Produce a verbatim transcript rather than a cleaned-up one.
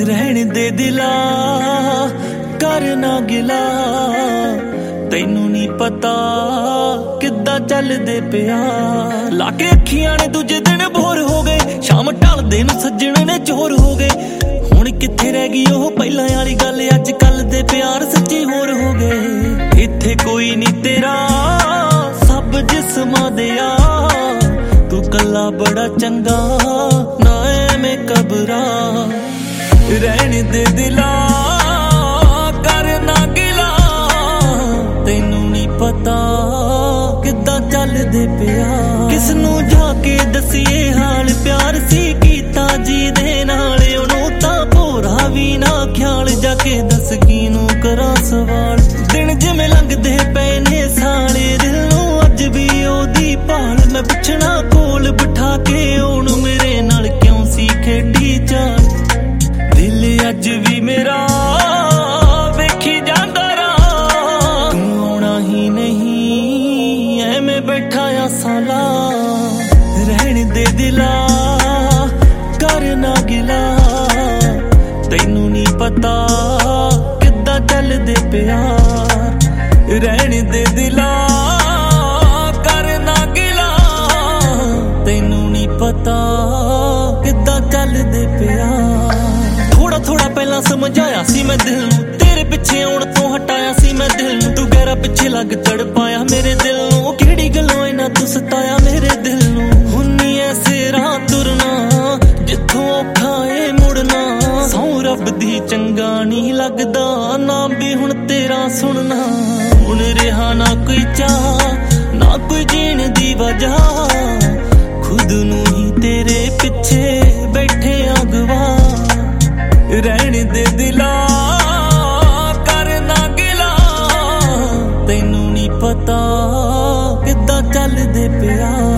रहने दे दिला करना गिला तैनू नी पता किद्दां चलदे प्यार लाके अखियां ने दूजे दिन भोर हो गए शाम ढलदे नूं सज्जण ने चोर हो गए हुण कित्थे रह गई ओह पहलां वाली गल अज कल दे प्यार सच्ची होर हो गए इत्थे कोई नी तेरा सब जिस्मां दे आ तू कल्ला बड़ा चंगा ना ऐवें कबरा रहने दे दिला करना गिला तैनू नी पता किद्दां चलदे प्यार किसनू जाके दसीए हाल प्यार सी कीता जी दे नाल ओनू तां भोरा भी ना ख्याल जाके दस कीनू करा सवाल दिन जिवें लंघदे पए ने साले दिल नू अज भी ओदी भाल मैं पुछना कोल बिठा के ओनू मेरे नाल क्यों सी खेडी चाल दिल अज भी मेरा वेखी जांदा राह तू आउणा ही नहीं ऐवें बैठा आ साला रहने दे दिला करना गिला तैनू नी पता किद्दां चलदे प्यार रहने दे दिला करना गिला तैनू नी पता किद्दां चलदे प्यार थोड़ा थोड़ा पहला समझाया सी मैं दिल नू तेरे पिछे आउण तो हटाया सी मैं दिल नू तू गहरा पिछे लग तड़पाया मेरे दिल नू किहड़ी गल्लों इना तू सताया मेरे दिल नू हुन्नी ऐसे राह तुरना जिथों औखा ए मुड़ना सौ रब दी चंगा नहीं लगदा ना भी हुण तेरा सुनना हुण रिहा ना कोई चाह ना कोई जीण दी वजह खुद नू ही तेरे पिछे बैठे अगवा रहने दे दिला करना गिला तैनू नी पता किद्दां चलदे प्यार।